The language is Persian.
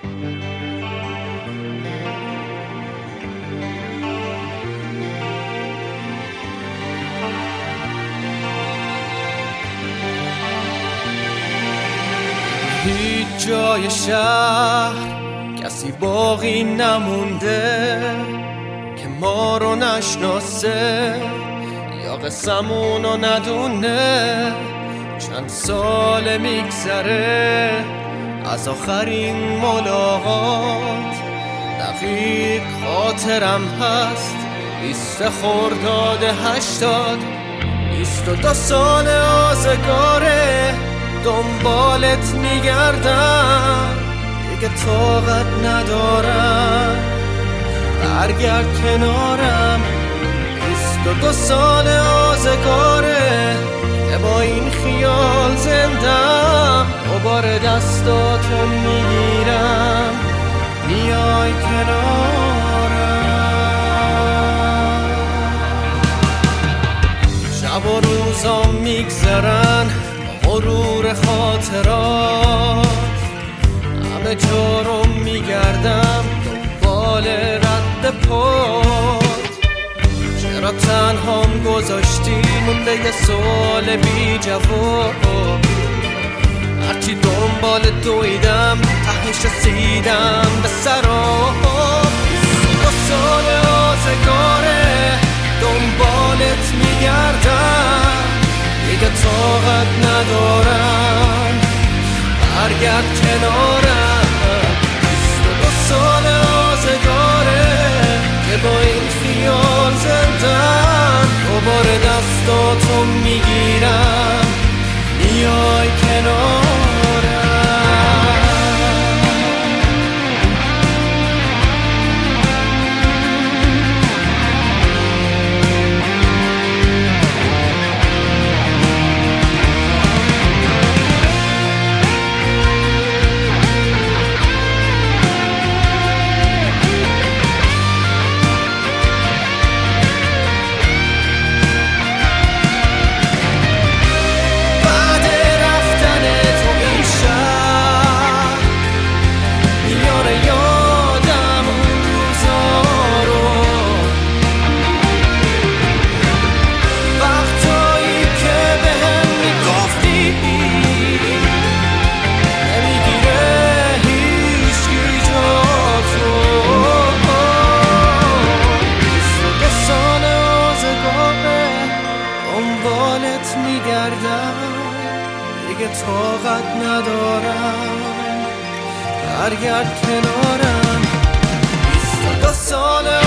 هیچ جای شهر کسی باقی نمونده که ما رو نشناسه یا قسمونو ندونه. چند سال میگذره از آخرین ملاقات، دقیق خاطرم هست 20 خرداد 80. 22 سال آزگاره دنبالت میگردم، دیگه طاقت ندارم برگرد کنارم. 22 سال آزگاره که با این خیال زندم، دوباره دستاتو میگیرم میای کنارم. شب و روزا میگذرن غرور خاطرات، همه جا رو میگردم دنبال رد پات. چرا تنهام گذاشتی مونده یه سوال بی جواب، هرچی دنبال دویدم تهش رسیدم به سراب. 22 سال آزگاره دنبالت میگردم، دیگه طاقت ندارم برگرد کنارم. 22 سال آزگاره که با این خیال زندم، دوباره دستاتو میگیرم میای کنارم. دیگه طاقت ندارم برگرد کنارم. 22 سال